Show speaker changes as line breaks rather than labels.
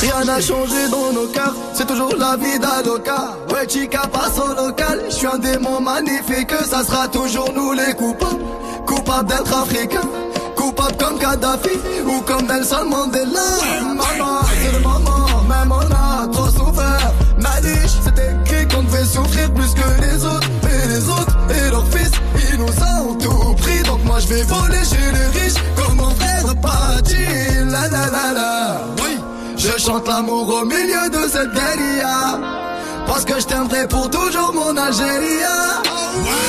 Rien n'a changé dans nos cœurs, c'est toujours la vie d'Aloca. Ouais, chica passe au local, je suis un démon magnifique. Ça sera toujours nous les coupables, coupables d'être africains, coupables comme Kadhafi ou comme Nelson Mandela. Maman, c'est le moment, même on a trop souffert. Malice, c'est écrit qu'on devait souffrir plus que les autres. Et les autres, et leurs fils, ils nous ont tout pris. Donc moi je vais voler chez les riches, comme mon frère Pachi. La la la la. Oui, je chante l'amour au milieu de cette guérilla, parce que je t'aimerai pour toujours mon Algérie.